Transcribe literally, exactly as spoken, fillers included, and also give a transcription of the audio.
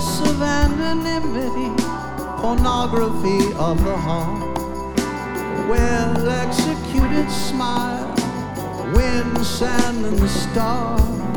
kiss of anonymity, pornography of the heart, well executed smile, wind, sand, and the stars.